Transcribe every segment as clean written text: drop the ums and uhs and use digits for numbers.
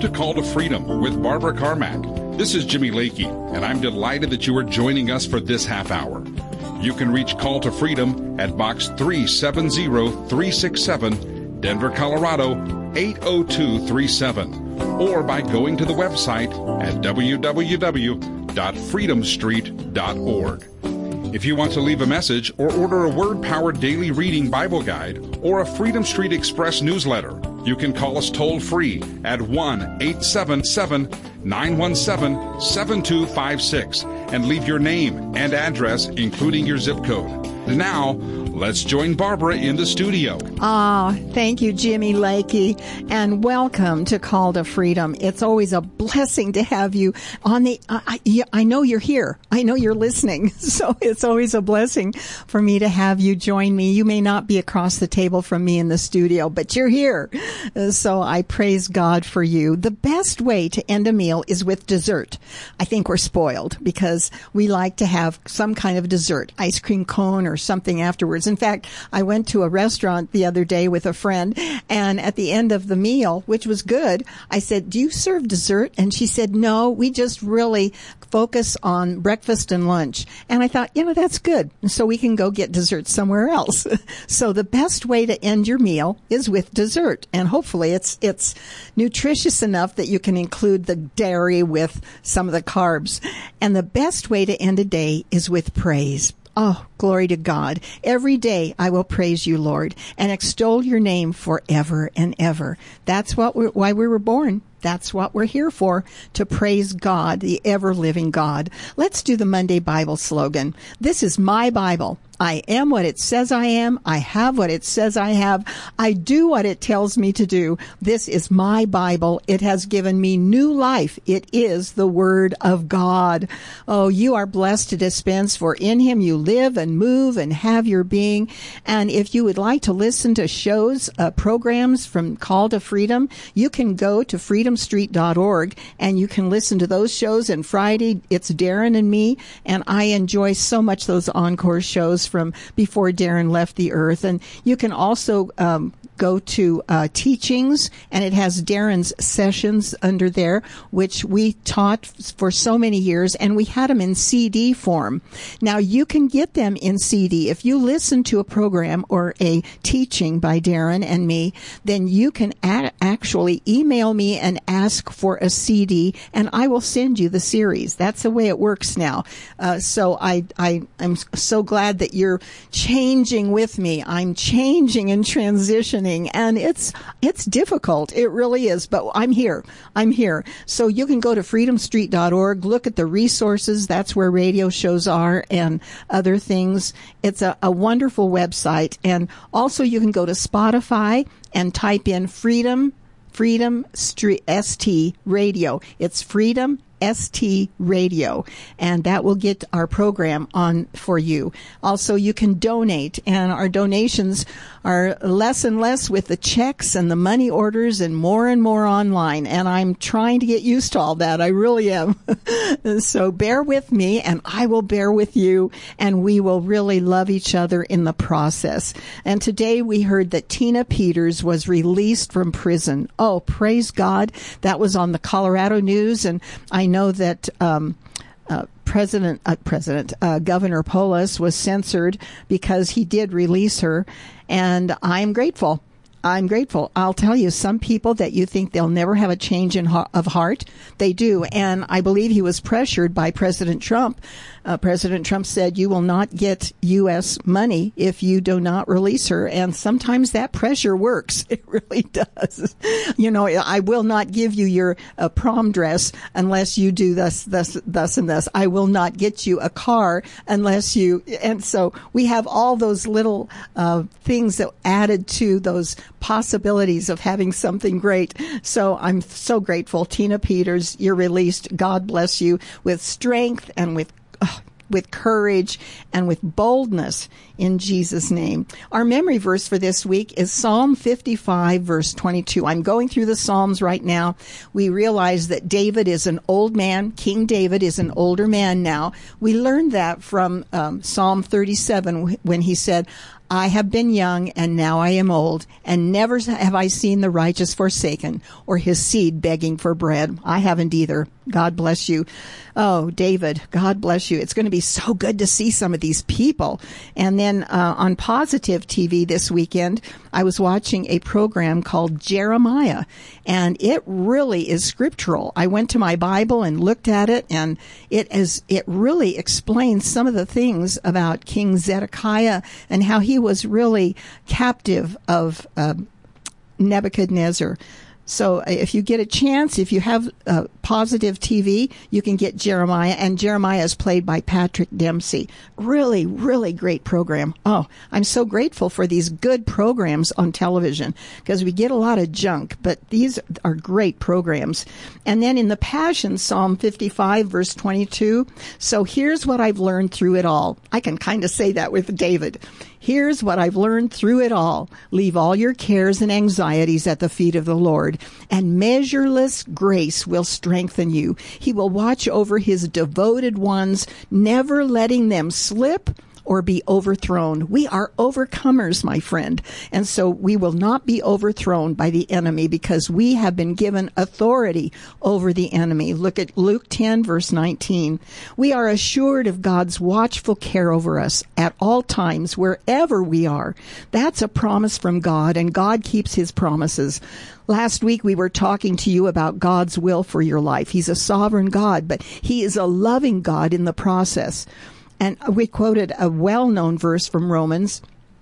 to Call to Freedom with Barbara Carmack. This is Jimmy Lakey, and I'm delighted that you are joining us for this half hour. You can reach Call to Freedom at Box 370367, Denver, Colorado 80237, or by going to the website at www.freedomstreet.org. If you want to leave a message or order a Word-Powered Daily Reading Bible Guide or a Freedom Street Express newsletter, you can call us toll-free at 1-877-917-7256 and leave your name and address, including your zip code. Now, let's join Barbara in the studio. Thank you, Jimmy Lakey, and welcome to Call to Freedom. It's always a blessing to have you on the, I know you're here. I know you're listening. So it's always a blessing for me to have you join me. You may not be across the table from me in the studio, but you're here. So I praise God for you. The best way to end a meal is with dessert. I think we're spoiled because we like to have some kind of dessert, ice cream cone or something afterwards. In fact, I went to a restaurant the other day with a friend, and at the end of the meal, which was good, I said, "Do you serve dessert?" And she said, "No, we just really focus on breakfast and lunch." And I thought, that's good. So we can go get dessert somewhere else. So the best way to end your meal is with dessert. And hopefully it's nutritious enough that you can include the dairy with some of the carbs. And the best way to end a day is with praise. Oh, glory to God. Every day I will praise you, Lord, and extol your name forever and ever. That's why we were born. That's what we're here for, to praise God, the ever-living God. Let's do the Monday Bible slogan. This is my Bible. I am what it says I am. I have what it says I have. I do what it tells me to do. This is my Bible. It has given me new life. It is the Word of God. Oh, you are blessed to dispense, for in Him you live and move and have your being. And if you would like to listen to shows, programs from Call to Freedom, you can go to freedomstreet.org and you can listen to those shows. And Friday, it's Darren and me, and I enjoy so much those encore shows from before Darren left the earth. And you can also go to teachings, and it has Darren's sessions under there, which we taught for so many years, and we had them in CD form. Now you can get them in CD. If you listen to a program or a teaching by Darren and me, then you can actually email me and ask for a CD, and I will send you the series. That's the way it works now. So I'm so glad that you're changing with me. I'm changing and transitioning, and it's difficult. It really is, but I'm here. So you can go to freedomstreet.org, look at the resources. That's where radio shows are and other things. It's a wonderful website. And also you can go to Spotify and type in Freedom Street ST Radio. It's Freedom ST Radio, and that will get our program on for you. Also, you can donate, and our donations are less and less with the checks and the money orders and more online, and I'm trying to get used to all that. I really am. So bear with me, and I will bear with you, and we will really love each other in the process. And today we heard that Tina Peters was released from prison. Oh, praise God. That was on the Colorado News, and I know that Governor Polis was censored because he did release her, and I'm grateful. I'll tell you, some people that you think they'll never have a change of heart, they do. And I believe he was pressured by President Trump. President Trump said, "You will not get U.S. money if you do not release her." And sometimes that pressure works. It really does. I will not give you your prom dress unless you do thus, and thus. I will not get you a car unless you. And so we have all those little things that added to those possibilities of having something great. So I'm so grateful. Tina Peters, you're released. God bless you with strength and with courage and with boldness in Jesus' name. Our memory verse for this week is Psalm 55, verse 22. I'm going through the Psalms right now. We realize that David is an old man. King David is an older man now. We learned that from Psalm 37 when he said, I have been young, and now I am old, and never have I seen the righteous forsaken, or his seed begging for bread. I haven't either. God bless you. Oh, David, God bless you. It's going to be so good to see some of these people. And then on Positive TV this weekend, I was watching a program called Jeremiah, and it really is scriptural. I went to my Bible and looked at it, and it really explains some of the things about King Zedekiah and how he was really captive of Nebuchadnezzar. So if you get a chance, if you have Positive TV, you can get Jeremiah, and Jeremiah is played by Patrick Dempsey. Really, really great program. Oh, I'm so grateful for these good programs on television, because we get a lot of junk, but these are great programs. And then in the Passion, Psalm 55, verse 22, so here's what I've learned through it all. I can kind of say that with David. Here's what I've learned through it all. Leave all your cares and anxieties at the feet of the Lord, and measureless grace will strengthen you. He will watch over his devoted ones, never letting them slip or be overthrown. We are overcomers, my friend. And so we will not be overthrown by the enemy, because we have been given authority over the enemy. Look at Luke 10, verse 19. We are assured of God's watchful care over us at all times, wherever we are. That's a promise from God, and God keeps his promises. Last week, we were talking to you about God's will for your life. He's a sovereign God, but he is a loving God in the process. And we quoted a well-known verse from Romans.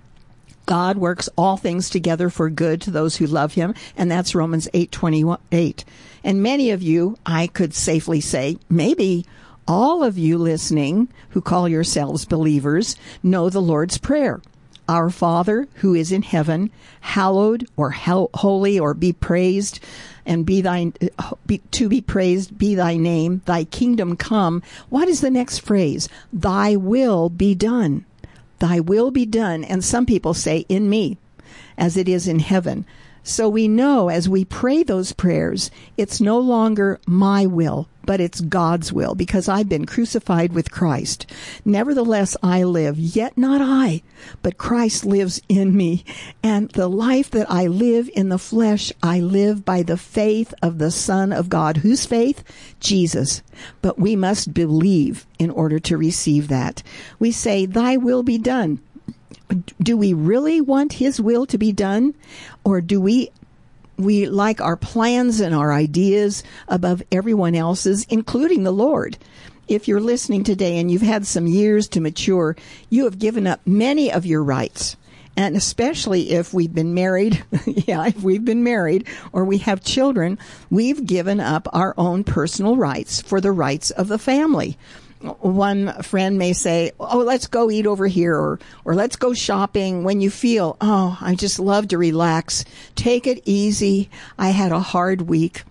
God works all things together for good to those who love him, and that's Romans 8:28. And many of you, I could safely say, maybe all of you listening who call yourselves believers, know the Lord's Prayer. Our Father, who is in heaven, hallowed or holy or be praised, and be praised be thy name, thy kingdom come. What is the next phrase? Thy will be done. Thy will be done. And some people say, in me, as it is in heaven. So we know as we pray those prayers, it's no longer my will, but it's God's will, because I've been crucified with Christ. Nevertheless, I live, yet not I, but Christ lives in me. And the life that I live in the flesh, I live by the faith of the Son of God. Whose faith? Jesus. But we must believe in order to receive that. We say, thy will be done. Do we really want his will to be done? Or do we like our plans and our ideas above everyone else's, including the Lord? If you're listening today and you've had some years to mature, you have given up many of your rights. And especially if we've been married, if we've been married or we have children, we've given up our own personal rights for the rights of the family. One friend may say, oh, let's go eat over here, or let's go shopping when you feel, oh, I just love to relax. Take it easy. I had a hard week.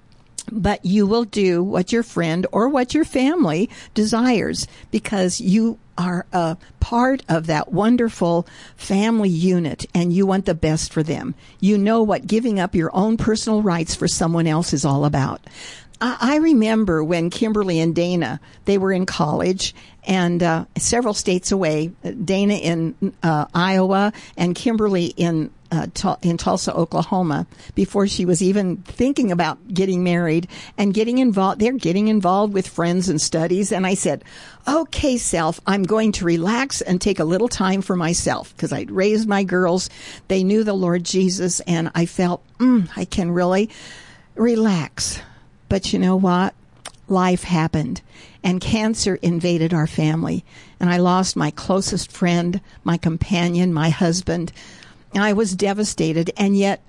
But you will do what your friend or what your family desires, because you are a part of that wonderful family unit, and you want the best for them. You know what giving up your own personal rights for someone else is all about. I remember when Kimberly and Dana, they were in college, and several states away, Dana in Iowa and Kimberly in Tulsa, Oklahoma, before she was even thinking about getting married and getting involved. They're getting involved with friends and studies. And I said, okay, self, I'm going to relax and take a little time for myself, because I'd raised my girls. They knew the Lord Jesus, and I felt, I can really relax. But you know what? Life happened, and cancer invaded our family, and I lost my closest friend, my companion, my husband, and I was devastated. And yet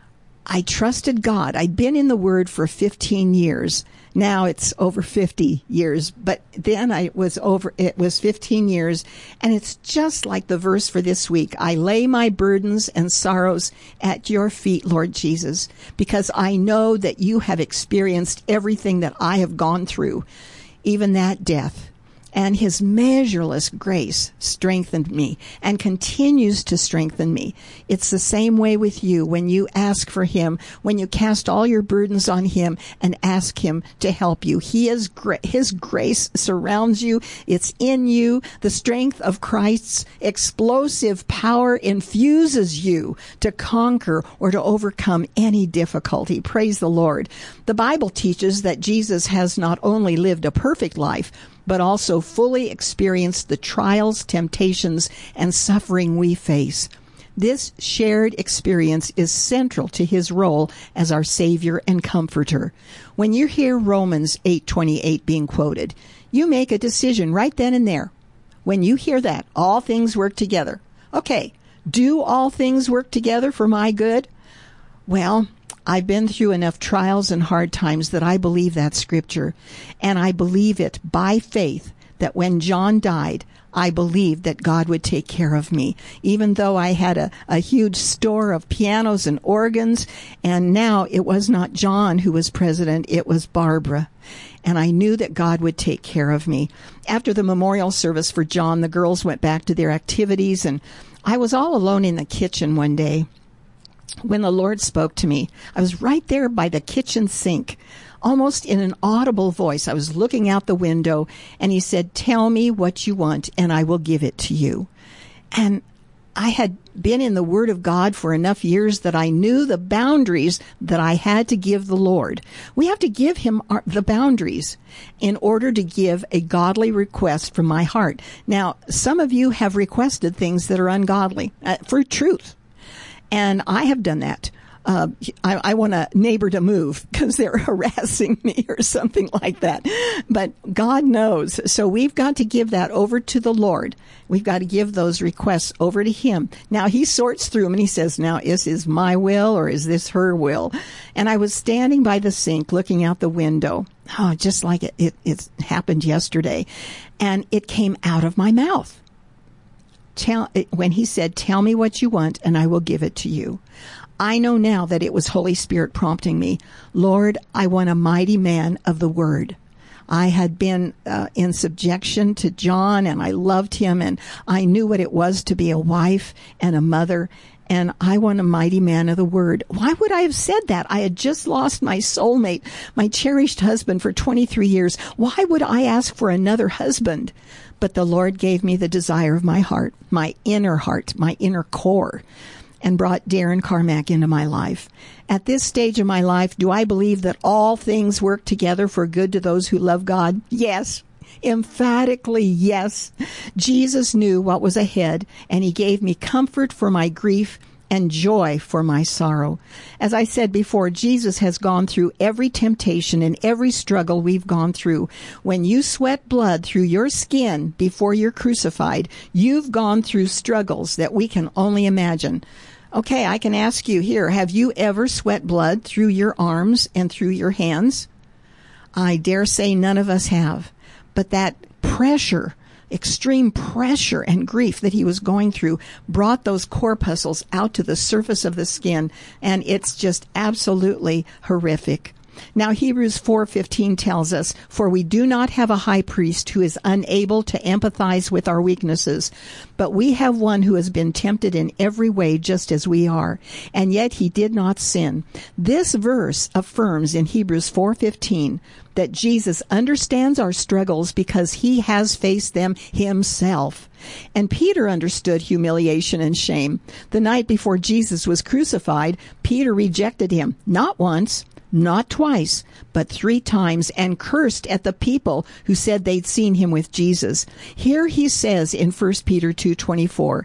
I trusted God. I'd been in the Word for 15 years. Now it's over 50 years, but then it was 15 years. And it's just like the verse for this week. I lay my burdens and sorrows at your feet, Lord Jesus, because I know that you have experienced everything that I have gone through, even that death. And his measureless grace strengthened me and continues to strengthen me. It's the same way with you when you ask for him, when you cast all your burdens on him and ask him to help you. His grace surrounds you. It's in you. The strength of Christ's explosive power infuses you to conquer or to overcome any difficulty. Praise the Lord. The Bible teaches that Jesus has not only lived a perfect life, but also fully experienced the trials, temptations, and suffering we face. This shared experience is central to his role as our Savior and Comforter. When you hear Romans 8:28 being quoted, you make a decision right then and there. When you hear that, all things work together. Okay, do all things work together for my good? Well, I've been through enough trials and hard times that I believe that scripture. And I believe it by faith that when John died, I believed that God would take care of me. Even though I had a huge store of pianos and organs, and now it was not John who was president, it was Barbara. And I knew that God would take care of me. After the memorial service for John, the girls went back to their activities, and I was all alone in the kitchen one day when the Lord spoke to me. I was right there by the kitchen sink, almost in an audible voice. I was looking out the window, and he said, "Tell me what you want, and I will give it to you." And I had been in the Word of God for enough years that I knew the boundaries that I had to give the Lord. We have to give him the boundaries in order to give a godly request from my heart. Now, some of you have requested things that are ungodly for truth. And I have done that. I want a neighbor to move because they're harassing me or something like that. But God knows. So we've got to give that over to the Lord. We've got to give those requests over to him. Now he sorts through them and he says, now is this my will or is this her will? And I was standing by the sink looking out the window. Oh, just like it happened yesterday. And it came out of my mouth. When he said, "Tell me what you want and I will give it to you." I know now that it was Holy Spirit prompting me. Lord, I want a mighty man of the Word. I had been in subjection to John, and I loved him, and I knew what it was to be a wife and a mother, and I want a mighty man of the Word. Why would I have said that? I had just lost my soulmate, my cherished husband for 23 years. Why would I ask for another husband? But the Lord gave me the desire of my heart, my inner core, and brought Darren Carmack into my life. At this stage of my life, do I believe that all things work together for good to those who love God? Yes. Emphatically, yes. Jesus knew what was ahead, and he gave me comfort for my grief and joy for my sorrow. As I said before, Jesus has gone through every temptation and every struggle we've gone through. When you sweat blood through your skin before you're crucified, you've gone through struggles that we can only imagine. Okay, I can ask you here, have you ever sweat blood through your arms and through your hands? I dare say none of us have. But that pressure, extreme pressure and grief that he was going through brought those corpuscles out to the surface of the skin, and it's just absolutely horrific. Now, Hebrews 4:15 tells us, "For we do not have a high priest who is unable to empathize with our weaknesses, but we have one who has been tempted in every way just as we are, and yet he did not sin." This verse affirms in Hebrews 4:15 that Jesus understands our struggles because he has faced them himself. And Peter understood humiliation and shame. The night before Jesus was crucified, Peter rejected him, not once, not twice, but 3 times, and cursed at the people who said they'd seen him with Jesus. Here he says in 1 Peter 2:24,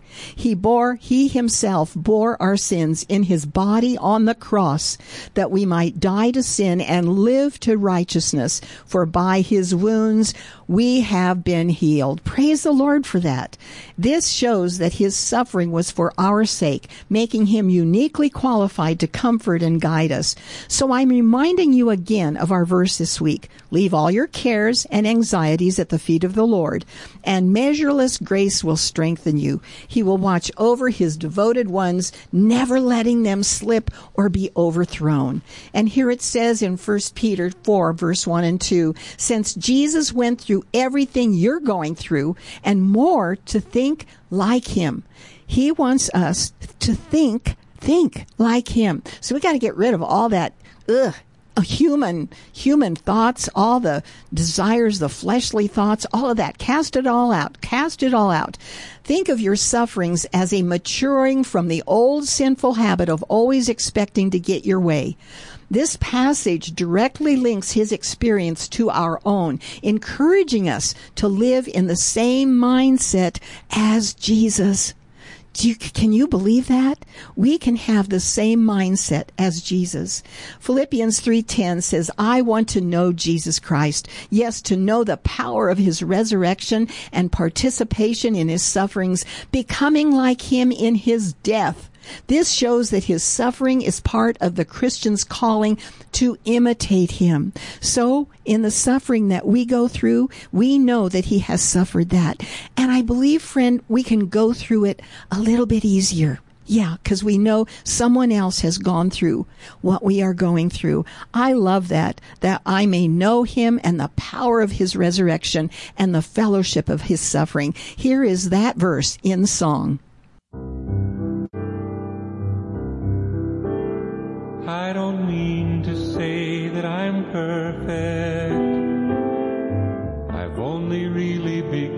He himself bore our sins in his body on the cross, that we might die to sin and live to righteousness. For by his wounds we have been healed. Praise the Lord for that. This shows that his suffering was for our sake, making him uniquely qualified to comfort and guide us. So I'm reminding you again of our verse this week. Leave all your cares and anxieties at the feet of the Lord, and measureless grace will strengthen you. He will watch over his devoted ones, never letting them slip or be overthrown. And here it says in 1 Peter 4, verse 1 and 2, since Jesus went through everything you're going through and more to think like him. He wants us to think like him. So we got to get rid of all that human thoughts, all the desires, the fleshly thoughts, all of that. Cast it all out. Think of your sufferings as a maturing from the old sinful habit of always expecting to get your way. This passage directly links his experience to our own, encouraging us to live in the same mindset as Jesus. Can you believe that? We can have the same mindset as Jesus. Philippians 3:10 says, I want to know Jesus Christ. Yes, to know the power of his resurrection and participation in his sufferings, becoming like him in his death. This shows that his suffering is part of the Christian's calling to imitate him. So, in the suffering that we go through, we know that he has suffered that. And I believe, friend, we can go through it a little bit easier. Yeah, because we know someone else has gone through what we are going through. I love that I may know him and the power of his resurrection and the fellowship of his suffering. Here is that verse in song. I don't mean to say that I'm perfect. I've only really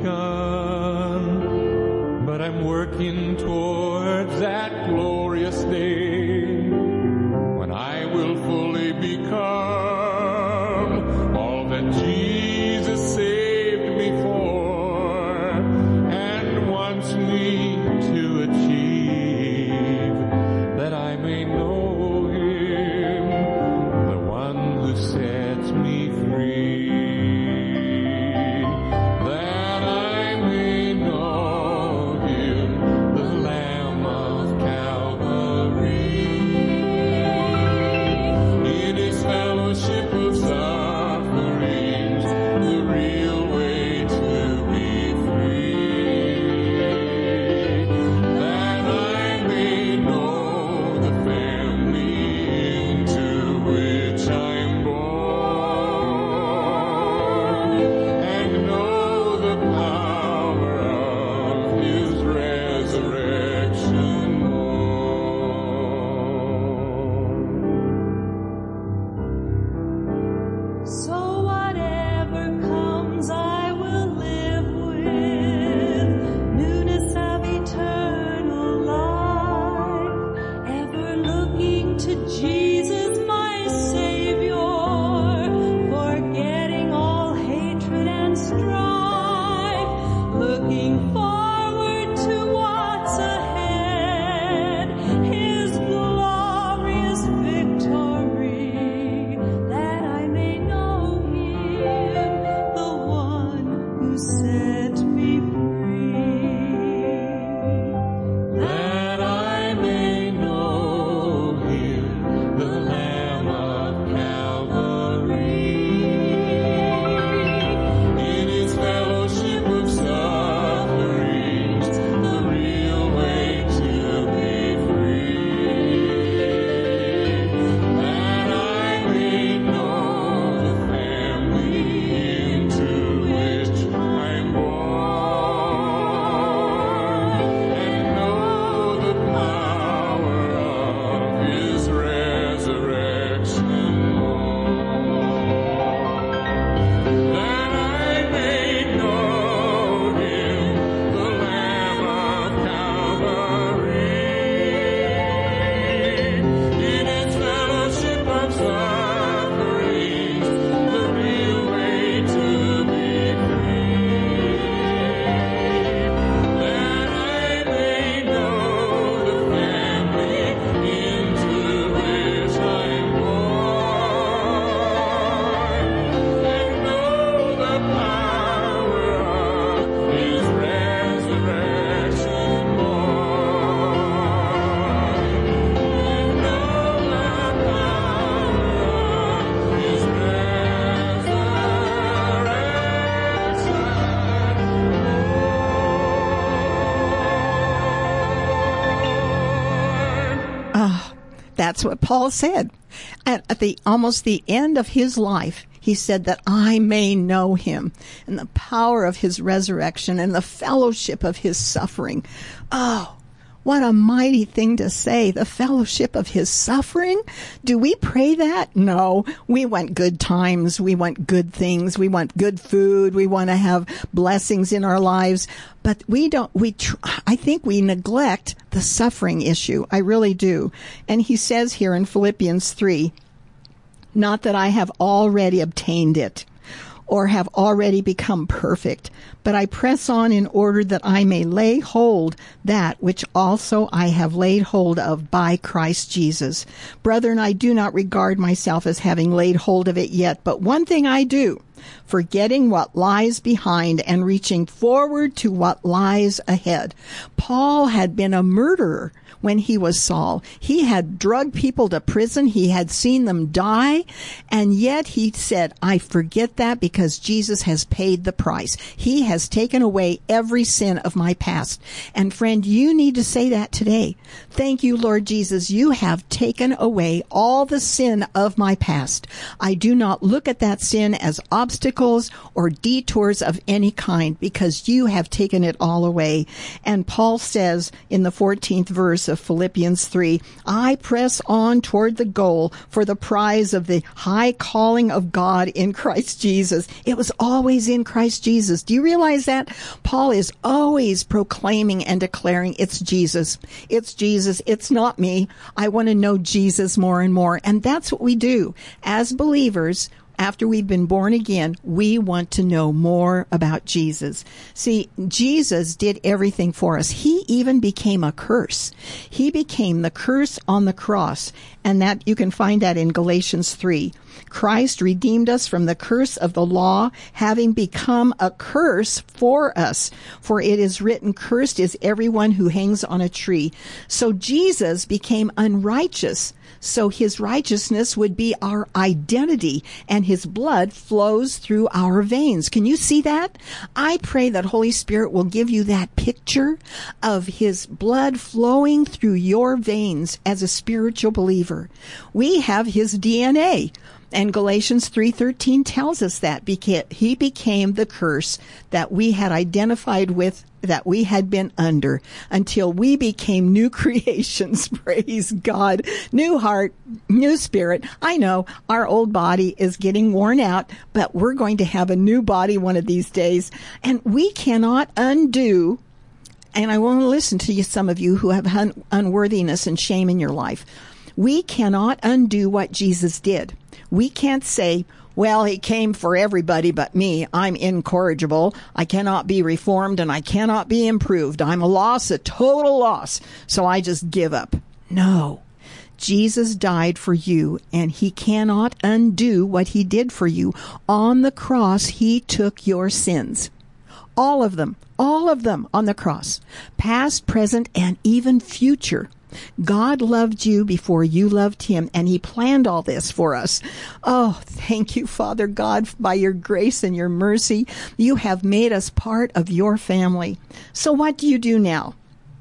begun, but I'm working towards that glorious day when I will fully become all that Jesus saved me for and wants me to achieve, that I may know sets me free. That's what Paul said. And at almost the end of his life, he said that I may know him and the power of his resurrection and the fellowship of his suffering. Oh, what a mighty thing to say, the fellowship of his suffering. Do we pray that? No. We want good times. We want good things. We want good food. We want to have blessings in our lives. But I think we neglect the suffering issue. I really do. And he says here in Philippians 3, not that I have already obtained it or have already become perfect, but I press on in order that I may lay hold that which also I have laid hold of by Christ Jesus. Brethren, I do not regard myself as having laid hold of it yet, but one thing I do, forgetting what lies behind and reaching forward to what lies ahead. Paul had been a murderer when he was Saul. He had drugged people to prison. He had seen them die. And yet he said, I forget that because Jesus has paid the price. He has taken away every sin of my past. And friend, you need to say that today. Thank you, Lord Jesus. You have taken away all the sin of my past. I do not look at that sin as obstacles or detours of any kind because you have taken it all away. And Paul says in the 14th verse of Philippians 3, I press on toward the goal for the prize of the high calling of God in Christ Jesus. It was always in Christ Jesus. Do you realize that? Paul is always proclaiming and declaring it's Jesus. It's Jesus. It's not me. I want to know Jesus more and more. And that's what we do. As believers, after we've been born again, we want to know more about Jesus. See, Jesus did everything for us. He even became a curse. He became the curse on the cross. And that you can find that in Galatians 3. Christ redeemed us from the curse of the law, having become a curse for us. For it is written, cursed is everyone who hangs on a tree. So Jesus became unrighteous. So his righteousness would be our identity, and his blood flows through our veins. Can you see that? I pray that Holy Spirit will give you that picture of his blood flowing through your veins as a spiritual believer. We have his DNA. And Galatians 3:13 tells us that he became the curse that we had identified with, that we had been under, until we became new creations. Praise God. New heart, new spirit. I know our old body is getting worn out, but we're going to have a new body one of these days. And we cannot undo, and I want to listen to you, some of you who have unworthiness and shame in your life. We cannot undo what Jesus did. We can't say, well, he came for everybody but me. I'm incorrigible. I cannot be reformed and I cannot be improved. I'm a loss, a total loss. So I just give up. No. Jesus died for you, and he cannot undo what he did for you. On the cross, he took your sins. All of them on the cross. Past, present, and even future. God loved you before you loved him, and he planned all this for us. Oh, thank you, Father God, by your grace and your mercy. You have made us part of your family. So what do you do now?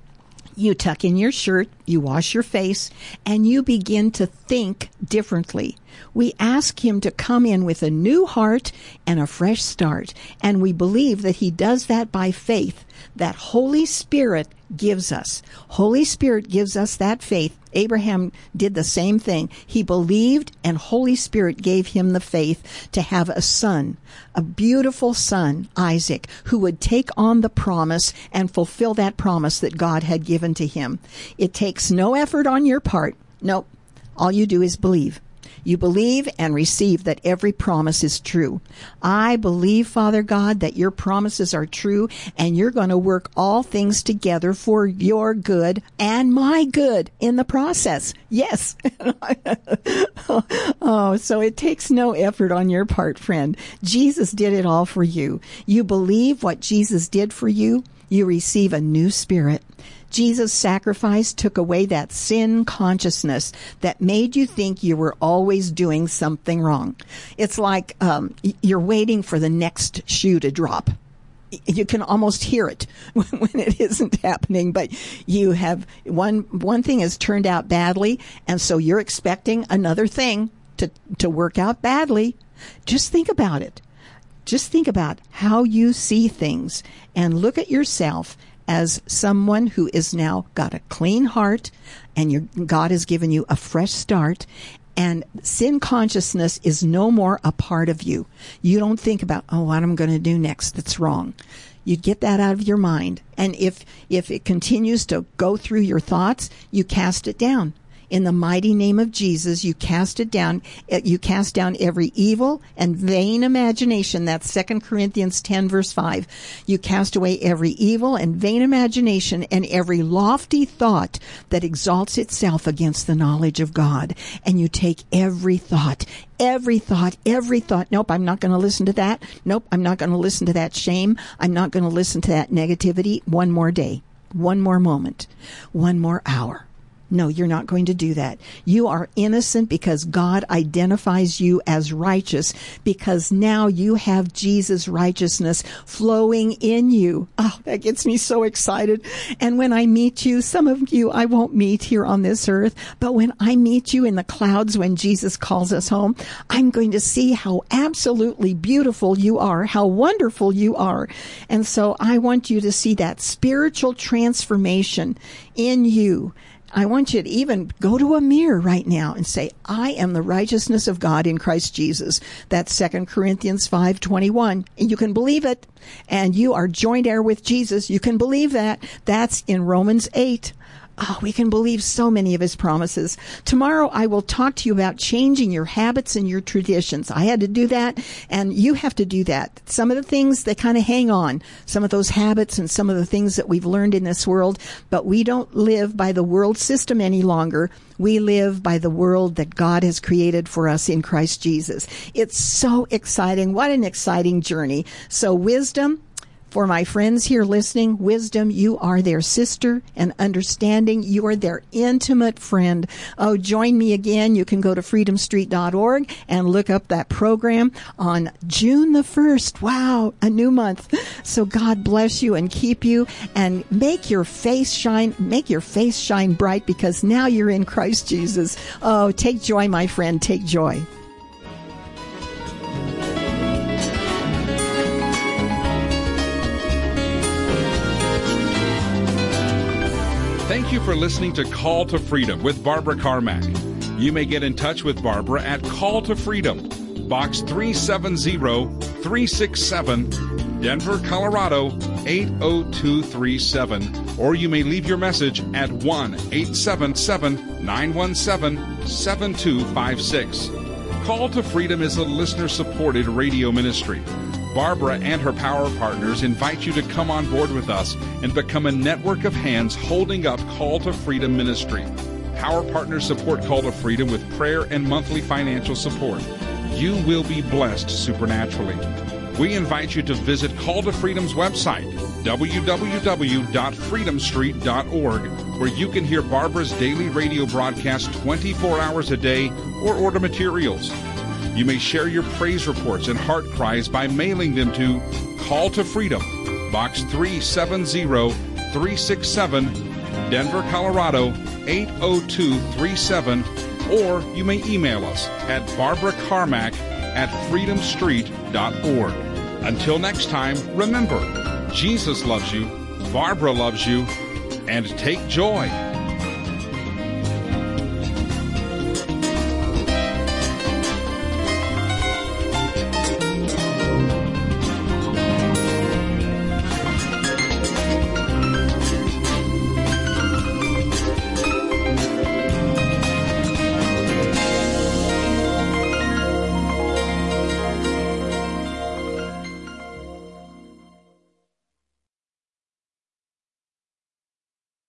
You tuck in your shirt, you wash your face, and you begin to think differently. We ask him to come in with a new heart and a fresh start, and we believe that he does that by faith that Holy Spirit gives us. Holy Spirit gives us that faith. Abraham did the same thing. He believed, and Holy Spirit gave him the faith to have a son, a beautiful son, Isaac, who would take on the promise and fulfill that promise that God had given to him. It takes no effort on your part. Nope. All you do is believe. You believe and receive that every promise is true. I believe, Father God, that your promises are true, and you're going to work all things together for your good and my good in the process. Yes. Oh, so it takes no effort on your part, friend. Jesus did it all for you. You believe what Jesus did for you, you receive a new spirit. Jesus' sacrifice took away that sin consciousness that made you think you were always doing something wrong. It's like you're waiting for the next shoe to drop. you can almost hear it when it isn't happening, but you have one thing has turned out badly, and so you're expecting another thing to work out badly. Just think about it. Just think about how you see things and look at yourself as someone who is now got a clean heart, and God has given you a fresh start. And sin consciousness is no more a part of you. You don't think about, what I'm going to do next that's wrong. You get that out of your mind. And if it continues to go through your thoughts, you cast it down. In the mighty name of Jesus, you cast it down. You cast down every evil and vain imagination. That's 2 Corinthians 10, verse 5. You cast away every evil and vain imagination and every lofty thought that exalts itself against the knowledge of God. And you take every thought. Nope, I'm not going to listen to that. Nope, I'm not going to listen to that shame. I'm not going to listen to that negativity. One more day, one more moment, one more hour. No, you're not going to do that. You are innocent because God identifies you as righteous, because now you have Jesus' righteousness flowing in you. Oh, that gets me so excited. And when I meet you, some of you I won't meet here on this earth, but when I meet you in the clouds when Jesus calls us home, I'm going to see how absolutely beautiful you are, how wonderful you are. And so I want you to see that spiritual transformation in you. I want you to even go to a mirror right now and say, I am the righteousness of God in Christ Jesus. That's 2 Corinthians 5:21. And you can believe it. And you are joint heir with Jesus. You can believe that. That's in Romans 8. Oh, we can believe so many of his promises. Tomorrow I will talk to you about changing your habits and your traditions. I had to do that, and you have to do that. Some of the things, they kind of hang on, some of those habits and some of the things that we've learned in this world, but we don't live by the world system any longer. We live by the world that God has created for us in Christ Jesus. It's so exciting. What an exciting journey. So wisdom. For my friends here listening, wisdom, you are their sister, and understanding, you are their intimate friend. Oh, join me again. You can go to freedomstreet.org and look up that program on June the 1st. Wow, a new month. So God bless you and keep you, and make your face shine bright, because now you're in Christ Jesus. Oh, take joy, my friend, take joy. Thank you for listening to Call to Freedom with Barbara Carmack. You may get in touch with Barbara at Call to Freedom, Box 370-367, Denver, Colorado 80237, or you may leave your message at 1-877-917-7256. Call to Freedom is a listener-supported radio ministry. Barbara and her power partners invite you to come on board with us and become a network of hands holding up Call to Freedom ministry. Power partners support Call to Freedom with prayer and monthly financial support. You will be blessed supernaturally. We invite you to visit Call to Freedom's website, www.freedomstreet.org, where you can hear Barbara's daily radio broadcast 24 hours a day or order materials. You may share your praise reports and heart cries by mailing them to Call to Freedom, Box 370-367, Denver, Colorado 80237, or you may email us at barbaracarmack@freedomstreet.org. Until next time, remember, Jesus loves you, Barbara loves you, and take joy.